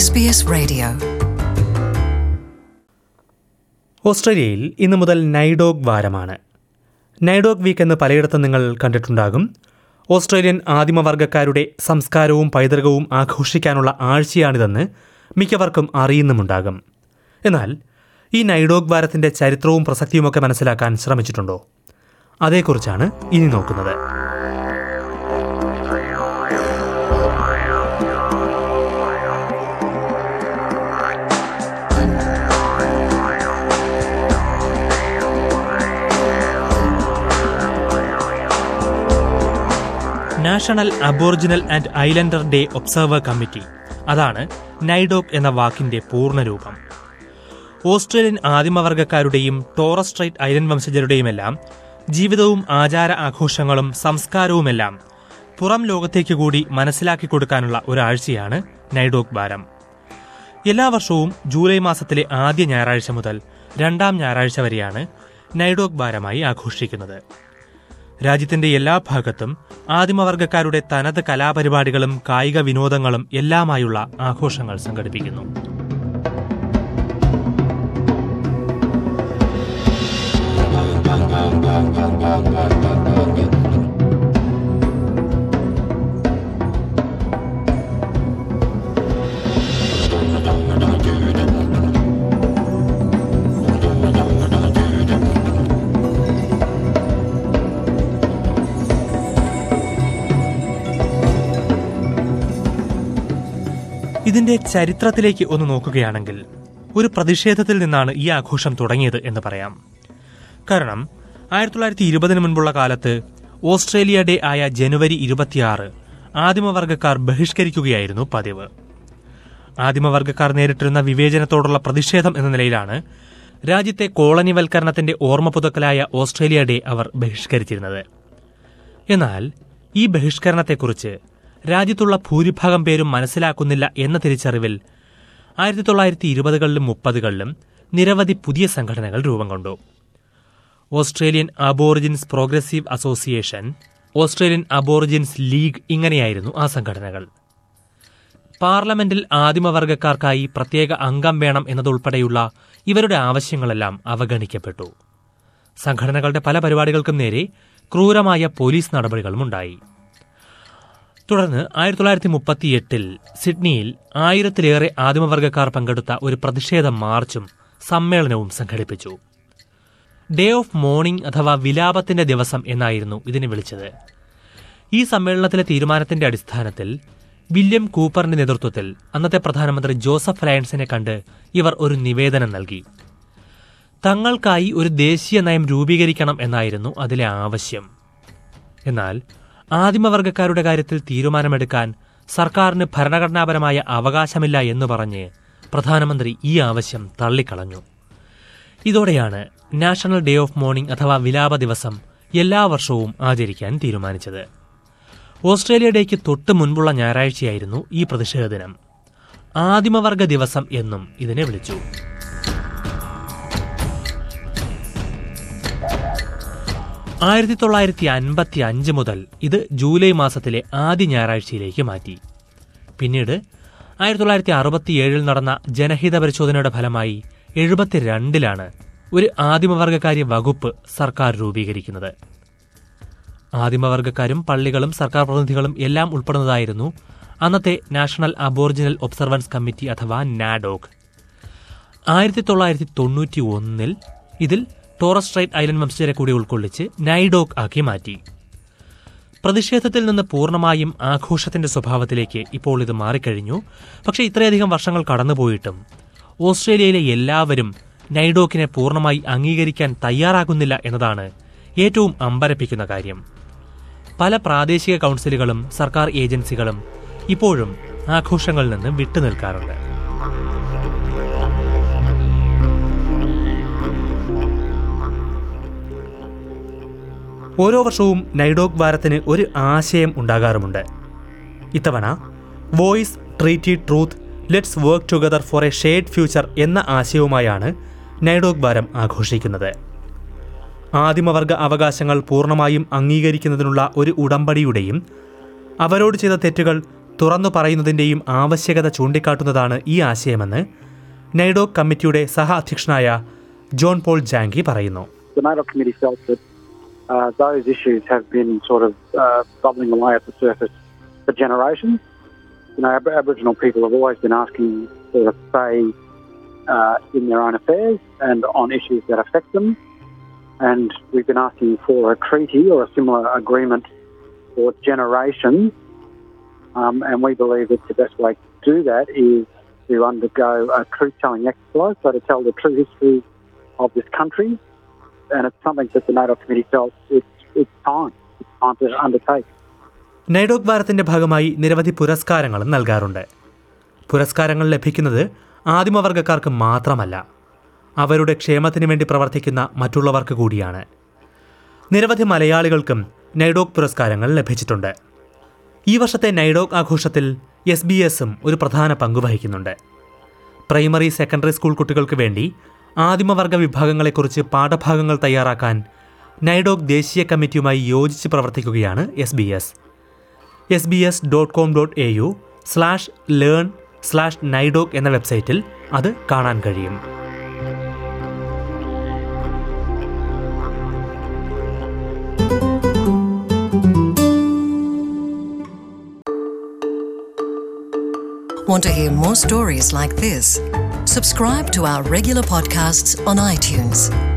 SBS Radio. ഓസ്ട്രേലിയയിൽ ഇന്നു മുതൽ നൈഡോഗ് വാരമാണ്. നൈഡോഗ് വീക്ക് എന്ന് പലയിടത്തും നിങ്ങൾ കണ്ടിട്ടുണ്ടാകും. ഓസ്ട്രേലിയൻ ആദിമവർഗക്കാരുടെ സംസ്കാരവും പൈതൃകവും ആഘോഷിക്കാനുള്ള ആഴ്ചയാണിതെന്ന് മിക്കവർക്കും അറിയുന്നുമുണ്ടാകും. എന്നാൽ ഈ നൈഡോഗ് വാരത്തിൻ്റെ ചരിത്രവും പ്രസക്തിയുമൊക്കെ മനസ്സിലാക്കാൻ ശ്രമിച്ചിട്ടുണ്ടോ? അതേക്കുറിച്ചാണ് ഇനി നോക്കുന്നത്. National Aboriginal and Islander Day Observer Committee, അതാണ് നൈഡോഗ് എന്ന വാക്കിന്റെ പൂർണ്ണരൂപം. ഓസ്ട്രേലിയൻ ആദിമവർഗക്കാരുടെയും ടോറസ് സ്ട്രൈറ്റ് ഐലൻഡ് വംശജരുടെയുമെല്ലാം ജീവിതവും ആചാര ആഘോഷങ്ങളും സംസ്കാരവുമെല്ലാം പുറം ലോകത്തേക്ക് കൂടി മനസ്സിലാക്കി കൊടുക്കാനുള്ള ഒരാഴ്ചയാണ് നൈഡോഗ് വാരം. എല്ലാ വർഷവും ജൂലൈ മാസത്തിലെ ആദ്യ ഞായറാഴ്ച മുതൽ രണ്ടാം ഞായറാഴ്ച വരെയാണ് നൈഡോഗ് വാരമായി ആഘോഷിക്കുന്നത്. രാജ്യത്തിന്റെ എല്ലാ ഭാഗത്തും ആദിമവർഗക്കാരുടെ തനത് കലാപരിപാടികളും കായിക വിനോദങ്ങളും എല്ലാമായുള്ള ആഘോഷങ്ങൾ സംഘടിപ്പിക്കുന്നു. ഇതിന്റെ ചരിത്രത്തിലേക്ക് ഒന്ന് നോക്കുകയാണെങ്കിൽ ഒരു പ്രതിഷേധത്തിൽ നിന്നാണ് ഈ ആഘോഷം തുടങ്ങിയത് എന്ന് പറയാം. കാരണം 1920 മുൻപുള്ള കാലത്ത് ഓസ്ട്രേലിയ ഡേ ആയ ജനുവരി 26 ആദിമവർഗക്കാർ ബഹിഷ്കരിക്കുകയായിരുന്നു പതിവ്. ആദിമവർഗക്കാർ നേരിട്ടിരുന്ന വിവേചനത്തോടുള്ള പ്രതിഷേധം എന്ന നിലയിലാണ് രാജ്യത്തെ കോളനിവൽക്കരണത്തിന്റെ ഓർമ്മ പുതുക്കലായ ഓസ്ട്രേലിയ ഡേ അവർ ബഹിഷ്കരിച്ചിരുന്നത്. എന്നാൽ ഈ ബഹിഷ്കരണത്തെക്കുറിച്ച് രാജ്യത്തുള്ള ഭൂരിഭാഗം പേരും മനസ്സിലാക്കുന്നില്ല എന്ന തിരിച്ചറിവിൽ 1920കളിലും 30കളിലും നിരവധി പുതിയ സംഘടനകൾ രൂപം കൊണ്ടു. Australian Aborigines Progressive Association, Australian Aborigines League, ഇങ്ങനെയായിരുന്നു ആ സംഘടനകൾ. പാർലമെന്റിൽ ആദിമവർഗക്കാർക്കായി പ്രത്യേക അംഗം വേണം എന്നതുൾപ്പെടെയുള്ള ഇവരുടെ ആവശ്യങ്ങളെല്ലാം അവഗണിക്കപ്പെട്ടു. സംഘടനകളുടെ പല പരിപാടികൾക്കും നേരെ ക്രൂരമായ പോലീസ് നടപടികളുമുണ്ടായി. തുടർന്ന് 1938 സിഡ്നിയിൽ 1000-ലേറെ ആദിമവർഗക്കാർ പങ്കെടുത്ത ഒരു പ്രതിഷേധ മാർച്ചും സമ്മേളനവും സംഘടിപ്പിച്ചു. ഡേ ഓഫ് മോർണിംഗ് അഥവാ വിലാപത്തിന്റെ ദിവസം എന്നായിരുന്നു ഇതിനെ വിളിച്ചത്. ഈ സമ്മേളനത്തിലെ തീരുമാനത്തിന്റെ അടിസ്ഥാനത്തിൽ വില്യം കൂപ്പറിന്റെ നേതൃത്വത്തിൽ അന്നത്തെ പ്രധാനമന്ത്രി ജോസഫ് ലയൺസിനെ കണ്ട് ഇവർ ഒരു നിവേദനം നൽകി. തങ്ങൾക്കായി ഒരു ദേശീയ നയം രൂപീകരിക്കണം എന്നായിരുന്നു അതിലെ ആവശ്യം. എന്നാൽ ആദിമവർഗക്കാരുടെ കാര്യത്തിൽ തീരുമാനമെടുക്കാൻ സർക്കാരിന് ഭരണഘടനാപരമായ അവകാശമില്ല എന്ന് പറഞ്ഞ് പ്രധാനമന്ത്രി ഈ ആവശ്യം തള്ളിക്കളഞ്ഞു. ഇതോടെയാണ് നാഷണൽ ഡേ ഓഫ് മോർണിംഗ് അഥവാ വിലാപ ദിവസം എല്ലാ വർഷവും ആചരിക്കാൻ തീരുമാനിച്ചത്. ഓസ്ട്രേലിയ ഡേക്ക് തൊട്ട് മുൻപുള്ള ഞായറാഴ്ചയായിരുന്നു ഈ പ്രതിഷേധ ദിനം. ആദിമവർഗ ദിവസം എന്നും ഇതിനെ വിളിച്ചു. 1955 മുതൽ ഇത് ജൂലൈ മാസത്തിലെ ആദ്യ ഞായറാഴ്ചയിലേക്ക് മാറ്റി. പിന്നീട് 1967 നടന്ന ജനഹിത പരിശോധനയുടെ ഫലമായി 72ലാണ് ഒരു ആദിമവർഗകാര്യ വകുപ്പ് സർക്കാർ രൂപീകരിക്കുന്നത്. ആദിമവർഗക്കാരും പള്ളികളും സർക്കാർ പ്രതിനിധികളും എല്ലാം ഉൾപ്പെടുന്നതായിരുന്നു അന്നത്തെ നാഷണൽ അബോറിജിനൽ ഒബ്സർവൻസ് കമ്മിറ്റി അഥവാ നാഡോഗ്. 1991 ഇതിൽ ടോറസ് സ്ട്രൈറ്റ് ഐലൻഡ് വംശജരെ കൂടി ഉൾക്കൊള്ളിച്ച് നൈഡോഗ് ആക്കി മാറ്റി. പ്രതിഷേധത്തിൽ നിന്ന് പൂർണ്ണമായും ആഘോഷത്തിന്റെ സ്വഭാവത്തിലേക്ക് ഇപ്പോൾ ഇത് മാറിക്കഴിഞ്ഞു. പക്ഷേ ഇത്രയധികം വർഷങ്ങൾ കടന്നുപോയിട്ടും ഓസ്ട്രേലിയയിലെ എല്ലാവരും നൈഡോഗിനെ പൂർണ്ണമായി അംഗീകരിക്കാൻ തയ്യാറാകുന്നില്ല എന്നതാണ് ഏറ്റവും അമ്പരപ്പിക്കുന്ന കാര്യം. പല പ്രാദേശിക കൗൺസിലുകളും സർക്കാർ ഏജൻസികളും ഇപ്പോഴും ആഘോഷങ്ങളിൽ നിന്ന് വിട്ടുനിൽക്കാറുണ്ട്. ഓരോ വർഷവും നൈഡോഗ് വാരത്തിന് ഒരു ആശയം ഉണ്ടാകാറുമുണ്ട്. ഇത്തവണ voice, treaty, truth, let's work together for a shared future എന്ന ആശയവുമായാണ് നൈഡോഗ് വാരം ആഘോഷിക്കുന്നത്. ആദിമവർഗ അവകാശങ്ങൾ പൂർണ്ണമായും അംഗീകരിക്കുന്നതിനുള്ള ഒരു ഉടമ്പടിയുടെയും അവരോട് ചെയ്ത തെറ്റുകൾ തുറന്നു പറയുന്നതിൻ്റെയും ആവശ്യകത ചൂണ്ടിക്കാട്ടുന്നതാണ് ഈ ആശയമെന്ന് നൈഡോക് കമ്മിറ്റിയുടെ സഹ അധ്യക്ഷനായ ജോൺ പോൾ ജാങ്കി പറയുന്നു. The NAIDOC committee felt that those issues have been sort of bubbling away at the surface for generations. You know, Aboriginal people have always been asking for a say in their own affairs and on issues that affect them. And we've been asking for a treaty or a similar agreement for generations. And we believe that the best way to do that is to undergo a truth-telling exercise, so to tell the true history of this country. And it's something that the NAIDOC committee felt it's time to undertake. നൈഡോക് വാരത്തിന്റെ ഭാഗമായി നിരവധി പുരസ്കാരങ്ങളും നൽകാറുണ്ട്. പുരസ്കാരങ്ങൾ ലഭിക്കുന്നത് ആദിമവർഗക്കാർക്ക് മാത്രമല്ല, അവരുടെ ക്ഷേമത്തിനു വേണ്ടി പ്രവർത്തിക്കുന്ന മറ്റുള്ളവർക്ക് കൂടിയാണ്. നിരവധി മലയാളികൾക്കും നൈഡോക് പുരസ്കാരങ്ങൾ ലഭിച്ചിട്ടുണ്ട്. ഈ വർഷത്തെ നൈഡോക് ആഘോഷത്തിൽ SBS-ഉം ഒരു പ്രധാന പങ്കുവഹിക്കുന്നുണ്ട്. പ്രൈമറി സെക്കൻഡറി സ്കൂൾ കുട്ടികൾക്ക് വേണ്ടി ആദിമവർഗ വിഭാഗങ്ങളെക്കുറിച്ച് പാഠഭാഗങ്ങൾ തയ്യാറാക്കാൻ നൈഡോക് ദേശീയ കമ്മിറ്റിയുമായി യോജിച്ച് പ്രവർത്തിക്കുകയാണ് SBS. sbs.com.au/learn/NAIDOC എന്ന വെബ്സൈറ്റിൽ അത് കാണാൻ കഴിയും. Want to hear more stories like this? Subscribe to our regular podcasts on iTunes.